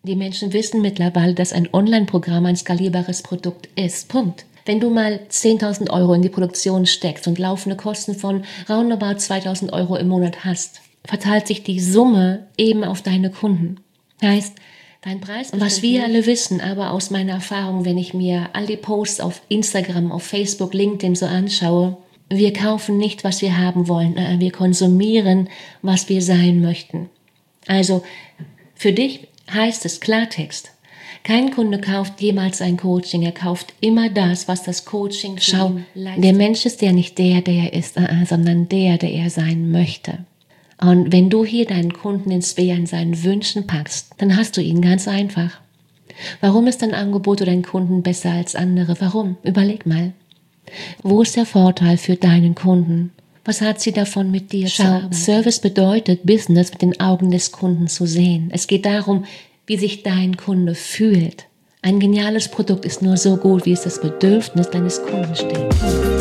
Die Menschen wissen mittlerweile, dass ein Online-Programm ein skalierbares Produkt ist. Punkt. Wenn du mal 10.000 Euro in die Produktion steckst und laufende Kosten von roundabout 2.000 Euro im Monat hast, verteilt sich die Summe eben auf deine Kunden. Heißt, dein Preis, was wir alle wissen, aber aus meiner Erfahrung, wenn ich mir all die Posts auf Instagram, auf Facebook, LinkedIn so anschaue, wir kaufen nicht, was wir haben wollen, wir konsumieren, was wir sein möchten. Also für dich heißt es Klartext. Kein Kunde kauft jemals ein Coaching, er kauft immer das, was das Coaching für ihn leistet. Der Mensch ist ja nicht der er ist, sondern der er sein möchte. Und wenn du hier deinen Kunden ins Weh an seinen Wünschen packst, dann hast du ihn ganz einfach. Warum ist dein Angebot oder dein Kunden besser als andere? Warum? Überleg mal. Wo ist der Vorteil für deinen Kunden? Was hat sie davon, mit dir zu arbeiten? Service bedeutet, Business mit den Augen des Kunden zu sehen. Es geht darum, wie sich dein Kunde fühlt. Ein geniales Produkt ist nur so gut, wie es das Bedürfnis deines Kunden stellt.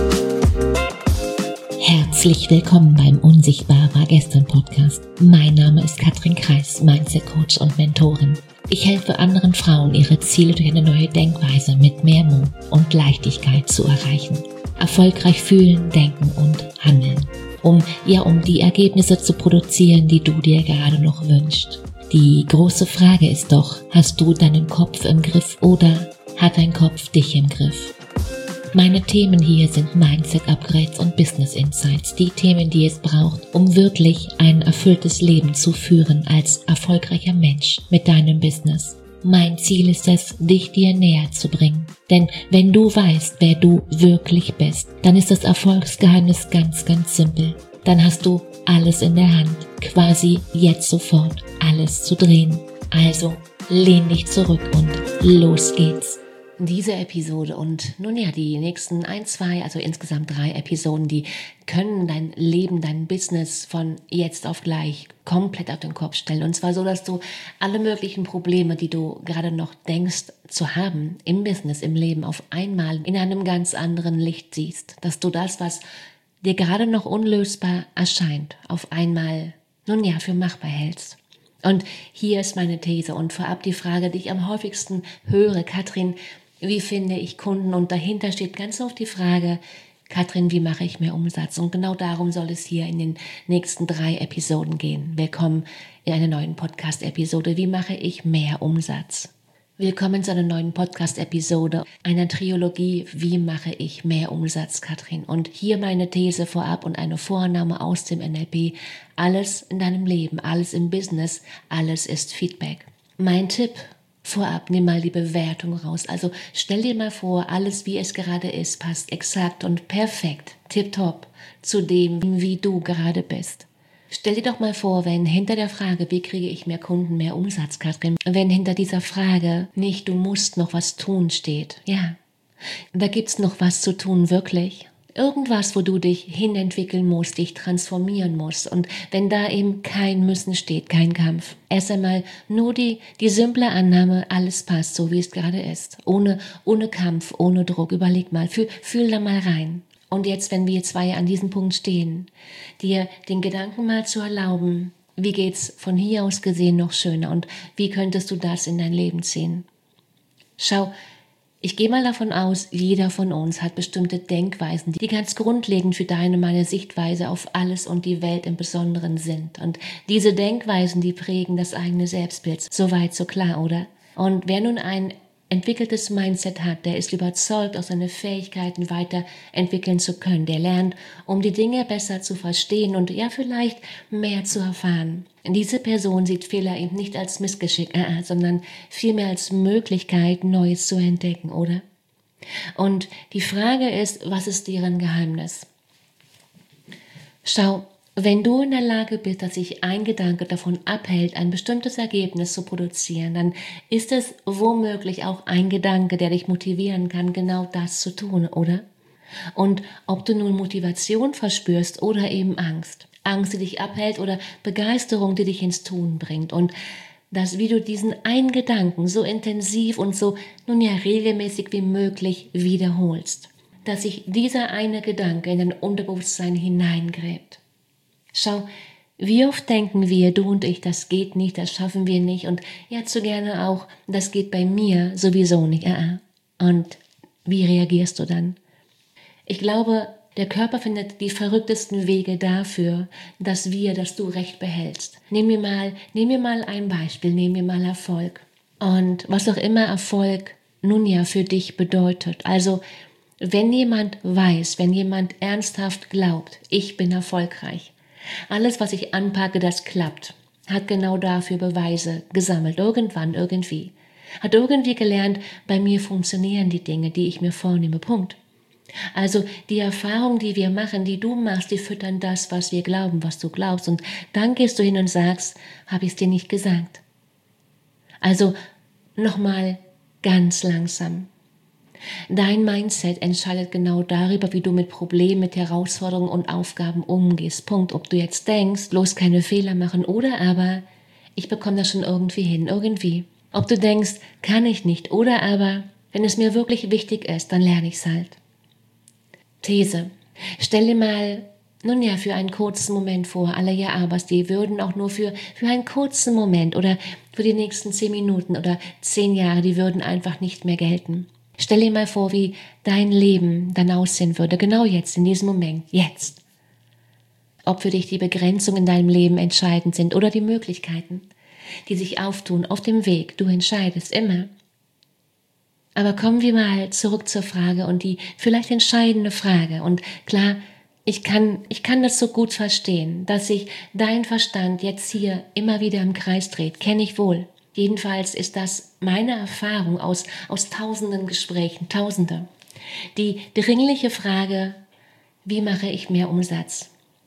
Herzlich willkommen beim Unsichtbar war gestern Podcast. Mein Name ist Katrin Kreis, Mindset Coach und Mentorin. Ich helfe anderen Frauen, ihre Ziele durch eine neue Denkweise mit mehr Mut und Leichtigkeit zu erreichen. Erfolgreich fühlen, denken und handeln. Um die Ergebnisse zu produzieren, die du dir gerade noch wünschst. Die große Frage ist doch, hast du deinen Kopf im Griff oder hat dein Kopf dich im Griff? Meine Themen hier sind Mindset-Upgrades und Business Insights, die Themen, die es braucht, um wirklich ein erfülltes Leben zu führen als erfolgreicher Mensch mit deinem Business. Mein Ziel ist es, dich dir näher zu bringen. Denn wenn du weißt, wer du wirklich bist, dann ist das Erfolgsgeheimnis ganz, ganz simpel. Dann hast du alles in der Hand, quasi jetzt sofort alles zu drehen. Also lehn dich zurück und los geht's. Diese Episode und nun ja, die nächsten 1, 2, also insgesamt 3 Episoden, die können dein Leben, dein Business von jetzt auf gleich komplett auf den Kopf stellen. Und zwar so, dass du alle möglichen Probleme, die du gerade noch denkst zu haben im Business, im Leben, auf einmal in einem ganz anderen Licht siehst. Dass du das, was dir gerade noch unlösbar erscheint, auf einmal, nun ja, für machbar hältst. Und hier ist meine These und vorab die Frage, die ich am häufigsten höre, Katrin, wie finde ich Kunden? Und dahinter steht ganz oft die Frage, Katrin, wie mache ich mehr Umsatz? Und genau darum soll es hier in den nächsten 3 Episoden gehen. Willkommen in einer neuen Podcast-Episode. Wie mache ich mehr Umsatz? Willkommen zu einer neuen Podcast-Episode, einer Trilogie, wie mache ich mehr Umsatz, Katrin? Und hier meine These vorab und eine Vorannahme aus dem NLP. Alles in deinem Leben, alles im Business, alles ist Feedback. Mein Tipp vorab, nimm mal die Bewertung raus. Also stell dir mal vor, alles wie es gerade ist, passt exakt und perfekt, tipptopp zu dem, wie du gerade bist. Stell dir doch mal vor, wenn hinter der Frage, wie kriege ich mehr Kunden, mehr Umsatz, Katrin, wenn hinter dieser Frage nicht, du musst noch was tun steht. Ja, da gibt's noch was zu tun, wirklich. Irgendwas, wo du dich hinentwickeln musst, dich transformieren musst. Und wenn da eben kein Müssen steht, kein Kampf. Erst einmal nur die simple Annahme, alles passt, so wie es gerade ist. Ohne Kampf, ohne Druck. Überleg mal, fühl da mal rein. Und jetzt, wenn wir 2 an diesem Punkt stehen, dir den Gedanken mal zu erlauben, wie geht's von hier aus gesehen noch schöner und wie könntest du das in dein Leben ziehen? Schau, ich gehe mal davon aus, jeder von uns hat bestimmte Denkweisen, die ganz grundlegend für deine, meine Sichtweise auf alles und die Welt im Besonderen sind. Und diese Denkweisen, die prägen das eigene Selbstbild. Soweit, so klar, oder? Und wer nun ein entwickeltes Mindset hat, der ist überzeugt, auch seine Fähigkeiten weiterentwickeln zu können. Der lernt, um die Dinge besser zu verstehen und ja vielleicht mehr zu erfahren. Diese Person sieht Fehler eben nicht als Missgeschick, sondern vielmehr als Möglichkeit, Neues zu entdecken, oder? Und die Frage ist, was ist deren Geheimnis? Schau, wenn du in der Lage bist, dass sich ein Gedanke davon abhält, ein bestimmtes Ergebnis zu produzieren, dann ist es womöglich auch ein Gedanke, der dich motivieren kann, genau das zu tun, oder? Und ob du nun Motivation verspürst oder eben Angst, die dich abhält oder Begeisterung, die dich ins Tun bringt und dass wie du diesen einen Gedanken so intensiv und so regelmäßig wie möglich wiederholst, dass sich dieser eine Gedanke in dein Unterbewusstsein hineingräbt. Schau, Wie oft denken wir, du und ich, das geht nicht, das schaffen wir nicht und ja, zu gerne auch, das geht bei mir sowieso nicht. Und wie reagierst du dann? Ich glaube, der Körper findet die verrücktesten Wege dafür, dass du Recht behältst. Nehmen wir mal ein Beispiel, nehmen wir mal Erfolg. Und was auch immer Erfolg nun ja für dich bedeutet. Also, wenn jemand weiß, wenn jemand ernsthaft glaubt, ich bin erfolgreich, alles, was ich anpacke, das klappt, hat genau dafür Beweise gesammelt, irgendwann, irgendwie. Hat irgendwie gelernt, bei mir funktionieren die Dinge, die ich mir vornehme, Punkt. Also die Erfahrungen, die wir machen, die du machst, die füttern das, was wir glauben, was du glaubst. Und dann gehst du hin und sagst, habe ich es dir nicht gesagt. Also nochmal ganz langsam. Dein Mindset entscheidet genau darüber, wie du mit Problemen, mit Herausforderungen und Aufgaben umgehst. Punkt. Ob du jetzt denkst, bloß keine Fehler machen oder aber, ich bekomme das schon irgendwie hin, irgendwie. Ob du denkst, kann ich nicht oder aber, wenn es mir wirklich wichtig ist, dann lerne ich es halt. These. Stell dir mal, nun ja, für einen kurzen Moment vor, alle Ja-Abers, die würden auch nur für einen kurzen Moment oder für die nächsten 10 Minuten oder 10 Jahre, die würden einfach nicht mehr gelten. Stell dir mal vor, wie dein Leben dann aussehen würde, genau jetzt, in diesem Moment, jetzt. Ob für dich die Begrenzungen in deinem Leben entscheidend sind oder die Möglichkeiten, die sich auftun auf dem Weg, du entscheidest immer. Aber kommen wir mal zurück zur Frage und die vielleicht entscheidende Frage. Und klar, ich kann das so gut verstehen, dass sich dein Verstand jetzt hier immer wieder im Kreis dreht, kenne ich wohl. Jedenfalls ist das meine Erfahrung aus tausenden Gesprächen, tausende. Die dringliche Frage, wie mache ich mehr Umsatz?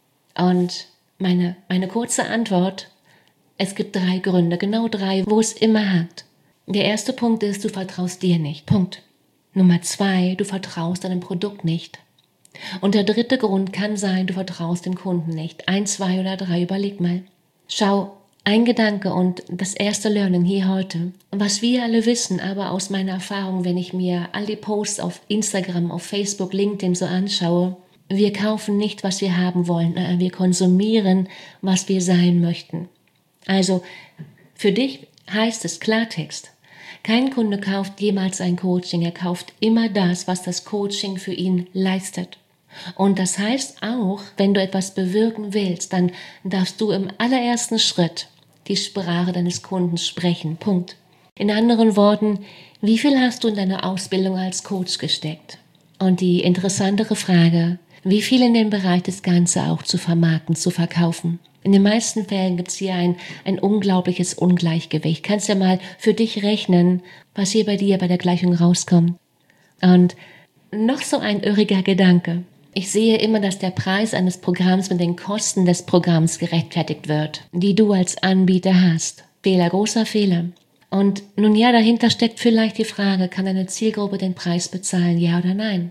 Und meine kurze Antwort, es gibt 3 Gründe, genau 3, wo es immer hakt. Der erste Punkt ist, du vertraust dir nicht. Punkt. Nummer 2, du vertraust deinem Produkt nicht. Und der dritte Grund kann sein, du vertraust dem Kunden nicht. 1, 2 oder 3, überleg mal. Schau, ein Gedanke und das erste Learning hier heute. Was wir alle wissen, aber aus meiner Erfahrung, wenn ich mir all die Posts auf Instagram, auf Facebook, LinkedIn so anschaue, wir kaufen nicht, was wir haben wollen. Wir konsumieren, was wir sein möchten. Also, für dich heißt es Klartext. Kein Kunde kauft jemals ein Coaching, er kauft immer das, was das Coaching für ihn leistet. Und das heißt auch, wenn du etwas bewirken willst, dann darfst du im allerersten Schritt die Sprache deines Kunden sprechen. Punkt. In anderen Worten, wie viel hast du in deine Ausbildung als Coach gesteckt? Und die interessantere Frage, wie viel in den Bereich das Ganze auch zu vermarkten, zu verkaufen? In den meisten Fällen gibt es hier ein unglaubliches Ungleichgewicht. Kannst ja mal für dich rechnen, was hier bei dir bei der Gleichung rauskommt. Und noch so ein irriger Gedanke. Ich sehe immer, dass der Preis eines Programms mit den Kosten des Programms gerechtfertigt wird, die du als Anbieter hast. Fehler, großer Fehler. Und nun ja, dahinter steckt vielleicht die Frage, kann deine Zielgruppe den Preis bezahlen, ja oder nein?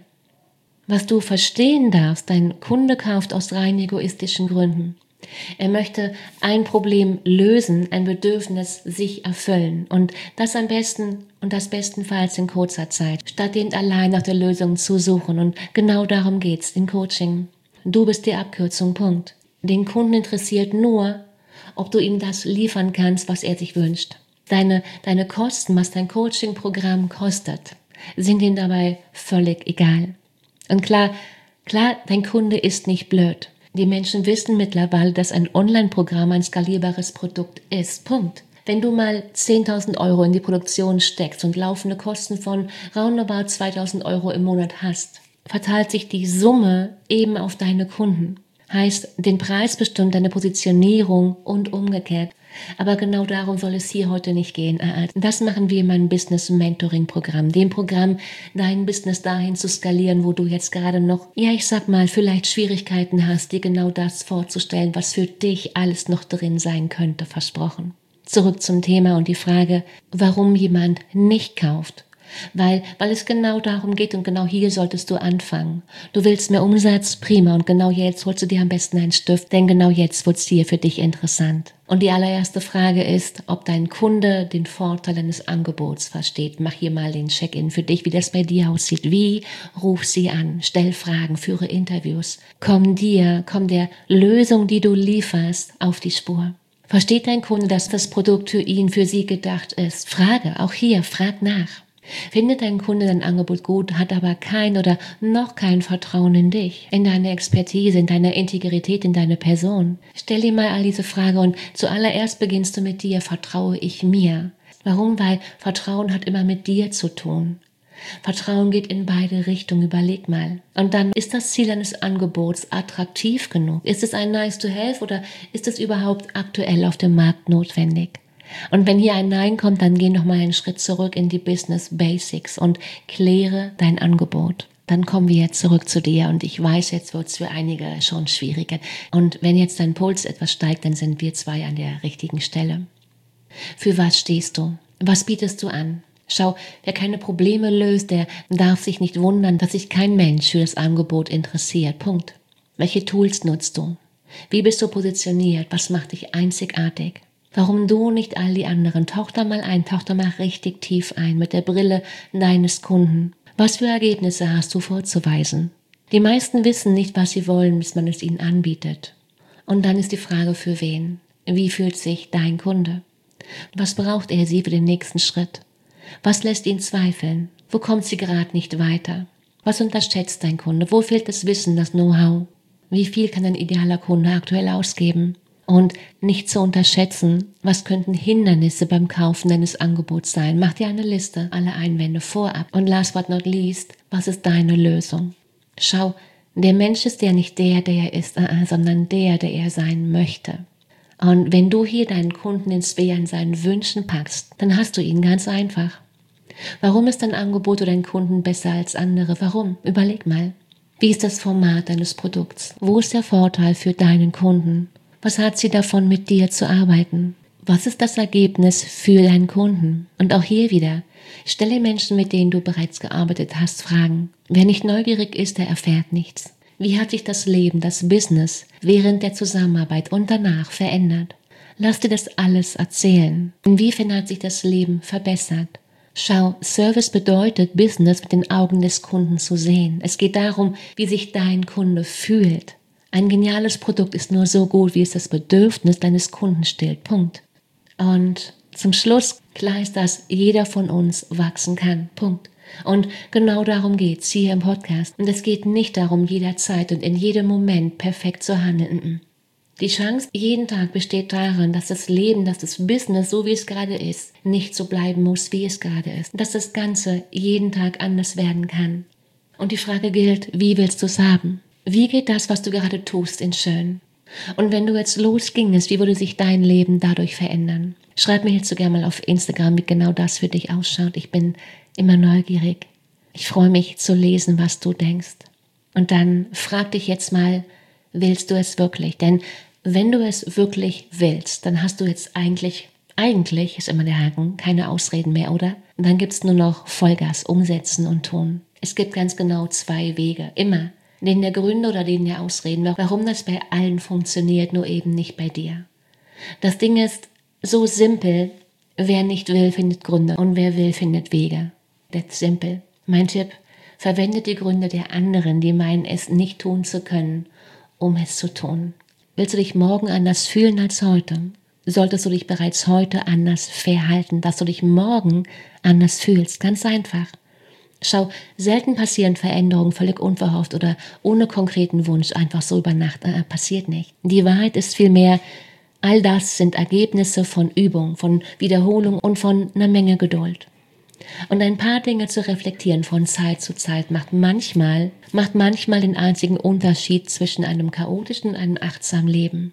Was du verstehen darfst, dein Kunde kauft aus rein egoistischen Gründen. Er möchte ein Problem lösen, ein Bedürfnis sich erfüllen und das am besten und das bestenfalls in kurzer Zeit, statt eben allein nach der Lösung zu suchen. Und genau darum geht's im Coaching. Du bist die Abkürzung, Punkt. Den Kunden interessiert nur, ob du ihm das liefern kannst, was er sich wünscht. Deine Kosten, was dein Coaching-Programm kostet, sind ihm dabei völlig egal. Und klar, dein Kunde ist nicht blöd. Die Menschen wissen mittlerweile, dass ein Online-Programm ein skalierbares Produkt ist. Punkt. Wenn du mal 10.000 Euro in die Produktion steckst und laufende Kosten von roundabout 2.000 Euro im Monat hast, verteilt sich die Summe eben auf deine Kunden. Heißt, den Preis bestimmt deine Positionierung und umgekehrt. Aber genau darum soll es hier heute nicht gehen. Das machen wir in meinem Business-Mentoring-Programm. Dem Programm, dein Business dahin zu skalieren, wo du jetzt gerade noch, vielleicht Schwierigkeiten hast, dir genau das vorzustellen, was für dich alles noch drin sein könnte, versprochen. Zurück zum Thema und die Frage, warum jemand nicht kauft Weil es genau darum geht und genau hier solltest du anfangen. Du willst mehr Umsatz? Prima. Und genau jetzt holst du dir am besten einen Stift, denn genau jetzt wird es hier für dich interessant. Und die allererste Frage ist, ob dein Kunde den Vorteil deines Angebots versteht. Mach hier mal den Check-in für dich, wie das bei dir aussieht. Wie? Ruf sie an, stell Fragen, führe Interviews. Komm der Lösung, die du lieferst, auf die Spur. Versteht dein Kunde, dass das Produkt für sie gedacht ist? Frage, auch hier, frag nach. Findet dein Kunde dein Angebot gut, hat aber kein oder noch kein Vertrauen in dich, in deine Expertise, in deine Integrität, in deine Person? Stell dir mal all diese Fragen und zuallererst beginnst du mit dir, vertraue ich mir? Warum? Weil Vertrauen hat immer mit dir zu tun. Vertrauen geht in beide Richtungen, überleg mal. Und dann, ist das Ziel deines Angebots attraktiv genug? Ist es ein Nice to Have oder ist es überhaupt aktuell auf dem Markt notwendig? Und wenn hier ein Nein kommt, dann geh noch mal einen Schritt zurück in die Business Basics und kläre dein Angebot. Dann kommen wir jetzt zurück zu dir und ich weiß, jetzt wird es für einige schon schwieriger. Und wenn jetzt dein Puls etwas steigt, dann sind wir zwei an der richtigen Stelle. Für was stehst du? Was bietest du an? Schau, wer keine Probleme löst, der darf sich nicht wundern, dass sich kein Mensch für das Angebot interessiert. Punkt. Welche Tools nutzt du? Wie bist du positioniert? Was macht dich einzigartig? Warum du nicht all die anderen? Tauch da mal richtig tief ein mit der Brille deines Kunden. Was für Ergebnisse hast du vorzuweisen? Die meisten wissen nicht, was sie wollen, bis man es ihnen anbietet. Und dann ist die Frage, für wen? Wie fühlt sich dein Kunde? Was braucht er sie für den nächsten Schritt? Was lässt ihn zweifeln? Wo kommt sie gerade nicht weiter? Was unterschätzt dein Kunde? Wo fehlt das Wissen, das Know-how? Wie viel kann ein idealer Kunde aktuell ausgeben? Und nicht zu unterschätzen, was könnten Hindernisse beim Kaufen deines Angebots sein? Mach dir eine Liste, alle Einwände vorab. Und last but not least, was ist deine Lösung? Schau, der Mensch ist ja nicht der er ist, sondern der er sein möchte. Und wenn du hier deinen Kunden ins Weh an seinen Wünschen packst, dann hast du ihn ganz einfach. Warum ist dein Angebot oder dein Kunden besser als andere? Warum? Überleg mal. Wie ist das Format deines Produkts? Wo ist der Vorteil für deinen Kunden? Was hat sie davon, mit dir zu arbeiten? Was ist das Ergebnis für deinen Kunden? Und auch hier wieder, stelle Menschen, mit denen du bereits gearbeitet hast, Fragen. Wer nicht neugierig ist, der erfährt nichts. Wie hat sich das Leben, das Business während der Zusammenarbeit und danach verändert? Lass dir das alles erzählen. Inwiefern hat sich das Leben verbessert? Schau, Service bedeutet, Business mit den Augen des Kunden zu sehen. Es geht darum, wie sich dein Kunde fühlt. Ein geniales Produkt ist nur so gut, wie es das Bedürfnis deines Kunden stillt. Punkt. Und zum Schluss, klar ist, dass jeder von uns wachsen kann. Punkt. Und genau darum geht's hier im Podcast. Und es geht nicht darum, jederzeit und in jedem Moment perfekt zu handeln. Die Chance jeden Tag besteht darin, dass das Leben, dass das Business, so wie es gerade ist, nicht so bleiben muss, wie es gerade ist. Dass das Ganze jeden Tag anders werden kann. Und die Frage gilt, wie willst du es haben? Wie geht das, was du gerade tust, in schön? Und wenn du jetzt losgingest, wie würde sich dein Leben dadurch verändern? Schreib mir jetzt so gerne mal auf Instagram, wie genau das für dich ausschaut. Ich bin immer neugierig. Ich freue mich zu lesen, was du denkst. Und dann frag dich jetzt mal, willst du es wirklich? Denn wenn du es wirklich willst, dann hast du jetzt eigentlich ist immer der Haken, keine Ausreden mehr, oder? Und dann gibt's nur noch Vollgas, umsetzen und tun. Es gibt ganz genau 2 Wege, immer. Den der Gründe oder den der Ausreden, warum das bei allen funktioniert, nur eben nicht bei dir. Das Ding ist so simpel, wer nicht will, findet Gründe und wer will, findet Wege. That's simple. Mein Tipp, verwende die Gründe der anderen, die meinen, es nicht tun zu können, um es zu tun. Willst du dich morgen anders fühlen als heute? Solltest du dich bereits heute anders verhalten, dass du dich morgen anders fühlst? Ganz einfach. Schau, selten passieren Veränderungen völlig unverhofft oder ohne konkreten Wunsch, einfach so über Nacht. Passiert nicht. Die Wahrheit ist vielmehr, all das sind Ergebnisse von Übung, von Wiederholung und von einer Menge Geduld. Und ein paar Dinge zu reflektieren von Zeit zu Zeit macht manchmal den einzigen Unterschied zwischen einem chaotischen und einem achtsamen Leben.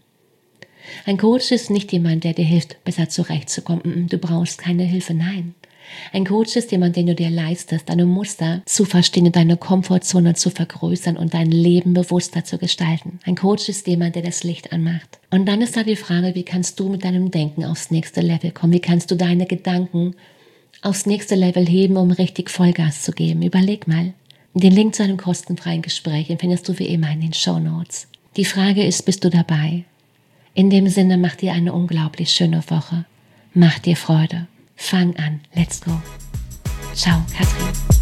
Ein Coach ist nicht jemand, der dir hilft, besser zurechtzukommen. Du brauchst keine Hilfe, nein. Ein Coach ist jemand, den du dir leistest, deine Muster zu verstehen und deine Komfortzone zu vergrößern und dein Leben bewusster zu gestalten. Ein Coach ist jemand, der das Licht anmacht. Und dann ist da die Frage, wie kannst du mit deinem Denken aufs nächste Level kommen? Wie kannst du deine Gedanken aufs nächste Level heben, um richtig Vollgas zu geben. Überleg mal. Den Link zu einem kostenfreien Gespräch findest du wie immer in den Shownotes. Die Frage ist, bist du dabei? In dem Sinne, mach dir eine unglaublich schöne Woche. Mach dir Freude. Fang an. Let's go. Ciao, Katrin.